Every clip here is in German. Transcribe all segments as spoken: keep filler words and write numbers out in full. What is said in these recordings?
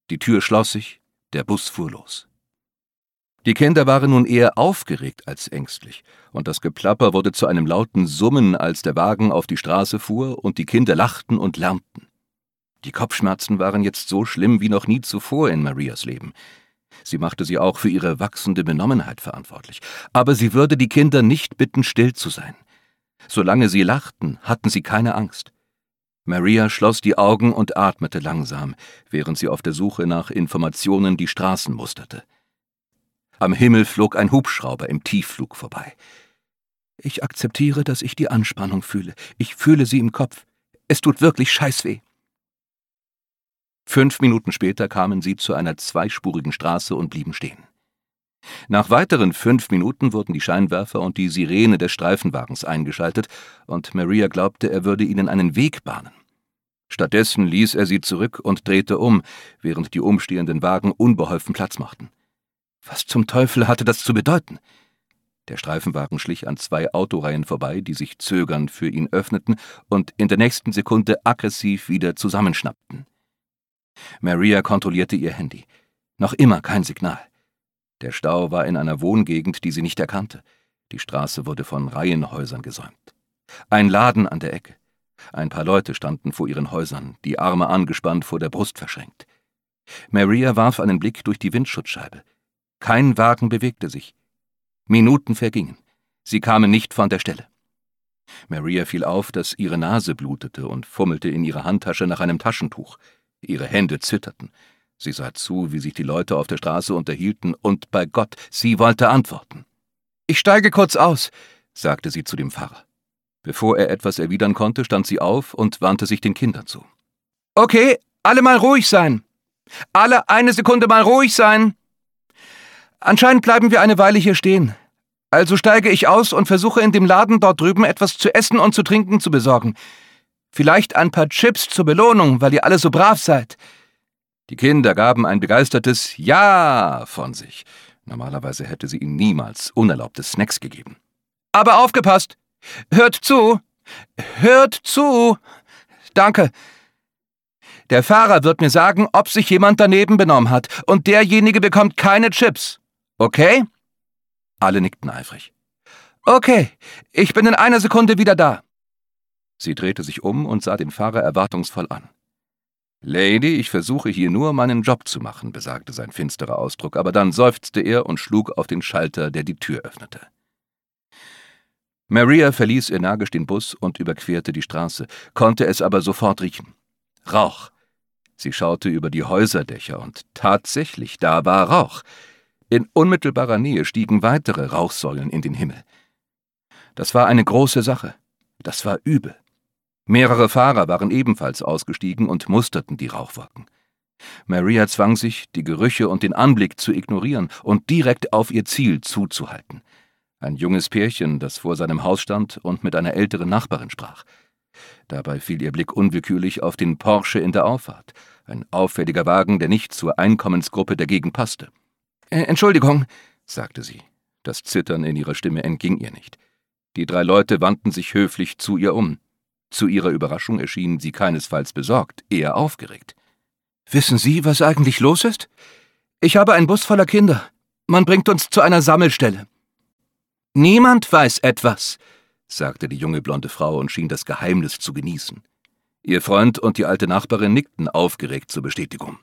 Die Tür schloss sich, der Bus fuhr los. Die Kinder waren nun eher aufgeregt als ängstlich, und das Geplapper wurde zu einem lauten Summen, als der Wagen auf die Straße fuhr und die Kinder lachten und lärmten. Die Kopfschmerzen waren jetzt so schlimm wie noch nie zuvor in Marias Leben. Sie machte sie auch für ihre wachsende Benommenheit verantwortlich, aber sie würde die Kinder nicht bitten, still zu sein. Solange sie lachten, hatten sie keine Angst. Maria schloss die Augen und atmete langsam, während sie auf der Suche nach Informationen die Straßen musterte. Am Himmel flog ein Hubschrauber im Tiefflug vorbei. »Ich akzeptiere, dass ich die Anspannung fühle. Ich fühle sie im Kopf. Es tut wirklich scheißweh.« Fünf Minuten später kamen sie zu einer zweispurigen Straße und blieben stehen. Nach weiteren fünf Minuten wurden die Scheinwerfer und die Sirene des Streifenwagens eingeschaltet, und Maria glaubte, er würde ihnen einen Weg bahnen. Stattdessen ließ er sie zurück und drehte um, während die umstehenden Wagen unbeholfen Platz machten. Was zum Teufel hatte das zu bedeuten? Der Streifenwagen schlich an zwei Autoreihen vorbei, die sich zögernd für ihn öffneten und in der nächsten Sekunde aggressiv wieder zusammenschnappten. Maria kontrollierte ihr Handy. Noch immer kein Signal. Der Stau war in einer Wohngegend, die sie nicht erkannte. Die Straße wurde von Reihenhäusern gesäumt. Ein Laden an der Ecke. Ein paar Leute standen vor ihren Häusern, die Arme angespannt vor der Brust verschränkt. Maria warf einen Blick durch die Windschutzscheibe. Kein Wagen bewegte sich. Minuten vergingen. Sie kamen nicht von der Stelle. Maria fiel auf, dass ihre Nase blutete und fummelte in ihrer Handtasche nach einem Taschentuch. Ihre Hände zitterten. Sie sah zu, wie sich die Leute auf der Straße unterhielten, und bei Gott, sie wollte antworten. »Ich steige kurz aus«, sagte sie zu dem Fahrer. Bevor er etwas erwidern konnte, stand sie auf und wandte sich den Kindern zu. »Okay, alle mal ruhig sein. Alle eine Sekunde mal ruhig sein. Anscheinend bleiben wir eine Weile hier stehen. Also steige ich aus und versuche in dem Laden dort drüben etwas zu essen und zu trinken zu besorgen. Vielleicht ein paar Chips zur Belohnung, weil ihr alle so brav seid.« Die Kinder gaben ein begeistertes Ja von sich. Normalerweise hätte sie ihnen niemals unerlaubte Snacks gegeben. »Aber aufgepasst! Hört zu! Hört zu! Danke! Der Fahrer wird mir sagen, ob sich jemand daneben benommen hat, und derjenige bekommt keine Chips. Okay?« Alle nickten eifrig. »Okay, ich bin in einer Sekunde wieder da.« Sie drehte sich um und sah den Fahrer erwartungsvoll an. »Lady, ich versuche hier nur, meinen Job zu machen«, besagte sein finsterer Ausdruck, aber dann seufzte er und schlug auf den Schalter, der die Tür öffnete. Maria verließ energisch den Bus und überquerte die Straße, konnte es aber sofort riechen. Rauch. Sie schaute über die Häuserdächer, und tatsächlich, da war Rauch. In unmittelbarer Nähe stiegen weitere Rauchsäulen in den Himmel. Das war eine große Sache. Das war übel. Mehrere Fahrer waren ebenfalls ausgestiegen und musterten die Rauchwolken. Maria zwang sich, die Gerüche und den Anblick zu ignorieren und direkt auf ihr Ziel zuzuhalten. Ein junges Pärchen, das vor seinem Haus stand und mit einer älteren Nachbarin sprach. Dabei fiel ihr Blick unwillkürlich auf den Porsche in der Auffahrt, ein auffälliger Wagen, der nicht zur Einkommensgruppe der Gegend passte. Äh, »Entschuldigung«, sagte sie. Das Zittern in ihrer Stimme entging ihr nicht. Die drei Leute wandten sich höflich zu ihr um. Zu ihrer Überraschung erschienen sie keinesfalls besorgt, eher aufgeregt. »Wissen Sie, was eigentlich los ist? Ich habe einen Bus voller Kinder. Man bringt uns zu einer Sammelstelle.« »Niemand weiß etwas«, sagte die junge blonde Frau und schien das Geheimnis zu genießen. Ihr Freund und die alte Nachbarin nickten aufgeregt zur Bestätigung.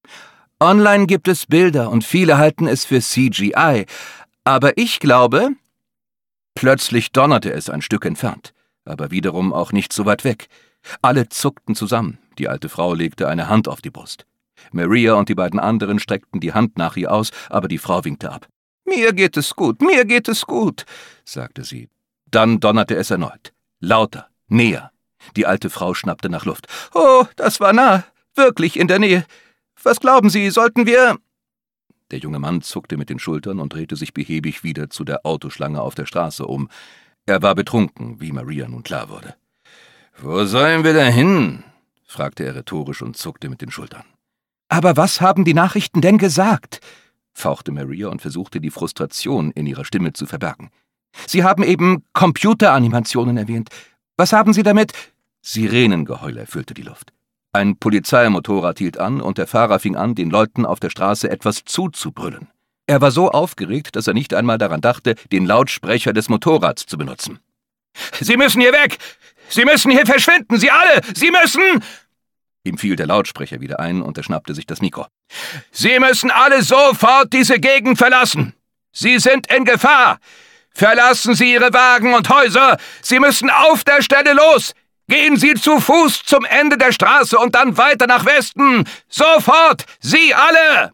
»Online gibt es Bilder und viele halten es für C G I, aber ich glaube...« Plötzlich donnerte es ein Stück entfernt, aber wiederum auch nicht so weit weg. Alle zuckten zusammen, die alte Frau legte eine Hand auf die Brust. Maria und die beiden anderen streckten die Hand nach ihr aus, aber die Frau winkte ab. »Mir geht es gut, mir geht es gut«, sagte sie. Dann donnerte es erneut. Lauter, näher. Die alte Frau schnappte nach Luft. »Oh, das war nah, wirklich in der Nähe. Was glauben Sie, sollten wir...« Der junge Mann zuckte mit den Schultern und drehte sich behäbig wieder zu der Autoschlange auf der Straße um. Er war betrunken, wie Maria nun klar wurde. »Wo sollen wir da hin?« fragte er rhetorisch und zuckte mit den Schultern. »Aber was haben die Nachrichten denn gesagt?« fauchte Maria und versuchte, die Frustration in ihrer Stimme zu verbergen. »Sie haben eben Computeranimationen erwähnt. Was haben Sie damit?« Sirenengeheul erfüllte die Luft. Ein Polizeimotorrad hielt an und der Fahrer fing an, den Leuten auf der Straße etwas zuzubrüllen. Er war so aufgeregt, dass er nicht einmal daran dachte, den Lautsprecher des Motorrads zu benutzen. »Sie müssen hier weg! Sie müssen hier verschwinden! Sie alle! Sie müssen!« Ihm fiel der Lautsprecher wieder ein und er schnappte sich das Mikro. »Sie müssen alle sofort diese Gegend verlassen! Sie sind in Gefahr! Verlassen Sie Ihre Wagen und Häuser! Sie müssen auf der Stelle los! Gehen Sie zu Fuß zum Ende der Straße und dann weiter nach Westen! Sofort! Sie alle!«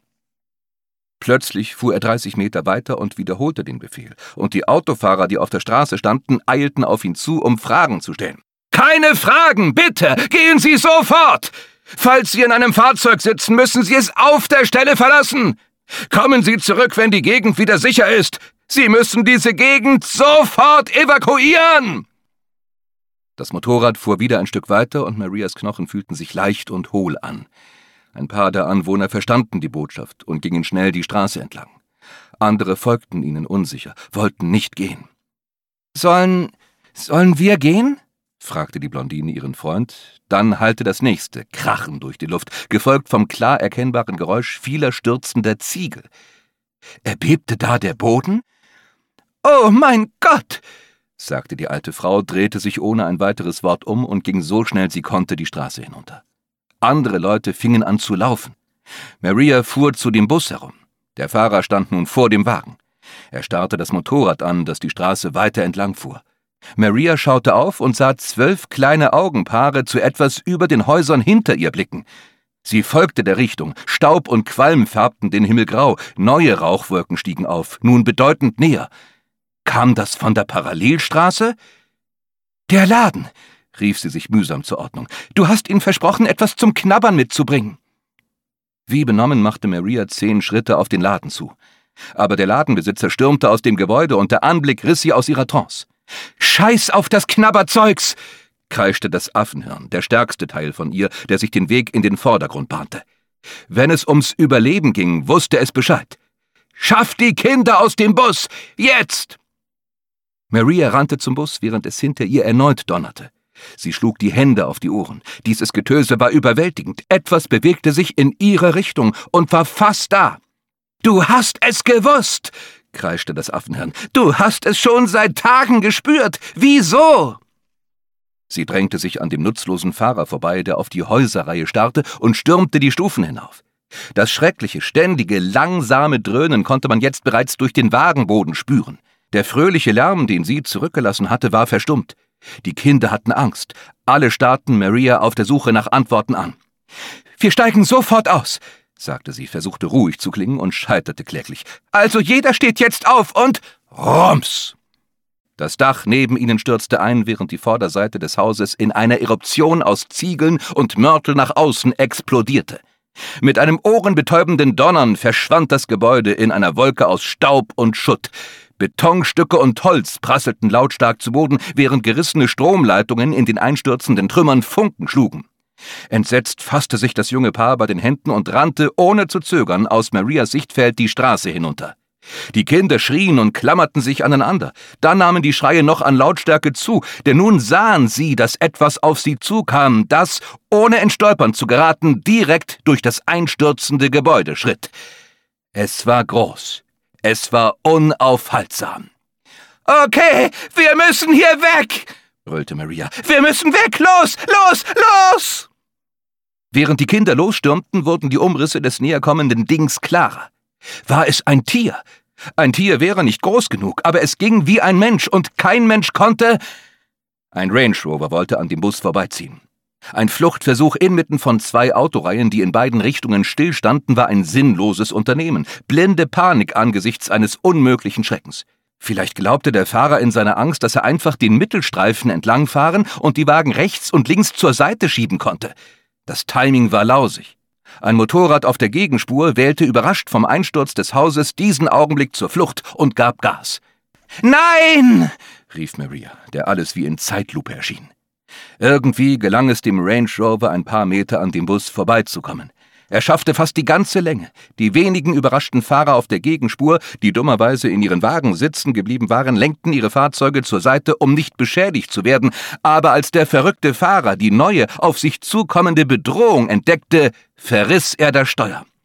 Plötzlich fuhr er dreißig Meter weiter und wiederholte den Befehl, und die Autofahrer, die auf der Straße standen, eilten auf ihn zu, um Fragen zu stellen. »Keine Fragen, bitte! Gehen Sie sofort! Falls Sie in einem Fahrzeug sitzen, müssen Sie es auf der Stelle verlassen! Kommen Sie zurück, wenn die Gegend wieder sicher ist! Sie müssen diese Gegend sofort evakuieren!« Das Motorrad fuhr wieder ein Stück weiter und Marias Knochen fühlten sich leicht und hohl an. Ein paar der Anwohner verstanden die Botschaft und gingen schnell die Straße entlang. Andere folgten ihnen unsicher, wollten nicht gehen. »Sollen, sollen wir gehen?« fragte die Blondine ihren Freund. Dann hallte das nächste Krachen durch die Luft, gefolgt vom klar erkennbaren Geräusch vieler stürzender Ziegel. Erbebte da der Boden? »Oh mein Gott!« sagte die alte Frau, drehte sich ohne ein weiteres Wort um und ging so schnell sie konnte die Straße hinunter. Andere Leute fingen an zu laufen. Maria fuhr zu dem Bus herum. Der Fahrer stand nun vor dem Wagen. Er starrte das Motorrad an, das die Straße weiter entlang fuhr. Maria schaute auf und sah zwölf kleine Augenpaare zu etwas über den Häusern hinter ihr blicken. Sie folgte der Richtung. Staub und Qualm färbten den Himmel grau. Neue Rauchwolken stiegen auf, nun bedeutend näher. Kam das von der Parallelstraße? »Der Laden«, rief sie sich mühsam zur Ordnung. »Du hast ihnen versprochen, etwas zum Knabbern mitzubringen.« Wie benommen machte Maria zehn Schritte auf den Laden zu. Aber der Ladenbesitzer stürmte aus dem Gebäude und der Anblick riss sie aus ihrer Trance. »Scheiß auf das Knabberzeugs«, kreischte das Affenhirn, der stärkste Teil von ihr, der sich den Weg in den Vordergrund bahnte. Wenn es ums Überleben ging, wusste es Bescheid. »Schafft die Kinder aus dem Bus! Jetzt!« Maria rannte zum Bus, während es hinter ihr erneut donnerte. Sie schlug die Hände auf die Ohren. Dieses Getöse war überwältigend. Etwas bewegte sich in ihre Richtung und war fast da. »Du hast es gewusst«, kreischte das Affenhirn. »Du hast es schon seit Tagen gespürt. Wieso?« Sie drängte sich an dem nutzlosen Fahrer vorbei, der auf die Häuserreihe starrte, und stürmte die Stufen hinauf. Das schreckliche, ständige, langsame Dröhnen konnte man jetzt bereits durch den Wagenboden spüren. Der fröhliche Lärm, den sie zurückgelassen hatte, war verstummt. Die Kinder hatten Angst. Alle starrten Maria auf der Suche nach Antworten an. »Wir steigen sofort aus«, sagte sie, versuchte ruhig zu klingen und scheiterte kläglich. »Also jeder steht jetzt auf und rums!« Das Dach neben ihnen stürzte ein, während die Vorderseite des Hauses in einer Eruption aus Ziegeln und Mörtel nach außen explodierte. Mit einem ohrenbetäubenden Donnern verschwand das Gebäude in einer Wolke aus Staub und Schutt. Betonstücke und Holz prasselten lautstark zu Boden, während gerissene Stromleitungen in den einstürzenden Trümmern Funken schlugen. Entsetzt fasste sich das junge Paar bei den Händen und rannte, ohne zu zögern, aus Marias Sichtfeld die Straße hinunter. Die Kinder schrien und klammerten sich aneinander. Dann nahmen die Schreie noch an Lautstärke zu, denn nun sahen sie, dass etwas auf sie zukam, das, ohne ins Stolpern zu geraten, direkt durch das einstürzende Gebäude schritt. Es war groß. Es war unaufhaltsam. »Okay, wir müssen hier weg«, brüllte Maria. »Wir müssen weg! Los, los, los!« Während die Kinder losstürmten, wurden die Umrisse des näherkommenden Dings klarer. War es ein Tier? Ein Tier wäre nicht groß genug, aber es ging wie ein Mensch, und kein Mensch konnte... Ein Range Rover wollte an dem Bus vorbeiziehen. Ein Fluchtversuch inmitten von zwei Autoreihen, die in beiden Richtungen stillstanden, war ein sinnloses Unternehmen. Blinde Panik angesichts eines unmöglichen Schreckens. Vielleicht glaubte der Fahrer in seiner Angst, dass er einfach den Mittelstreifen entlangfahren und die Wagen rechts und links zur Seite schieben konnte. Das Timing war lausig. Ein Motorrad auf der Gegenspur wählte überrascht vom Einsturz des Hauses diesen Augenblick zur Flucht und gab Gas. »Nein!« rief Maria, der alles wie in Zeitlupe erschien. Irgendwie gelang es dem Range Rover, ein paar Meter an dem Bus vorbeizukommen. Er schaffte fast die ganze Länge. Die wenigen überraschten Fahrer auf der Gegenspur, die dummerweise in ihren Wagen sitzen geblieben waren, lenkten ihre Fahrzeuge zur Seite, um nicht beschädigt zu werden. Aber als der verrückte Fahrer die neue, auf sich zukommende Bedrohung entdeckte, verriss er das Steuer.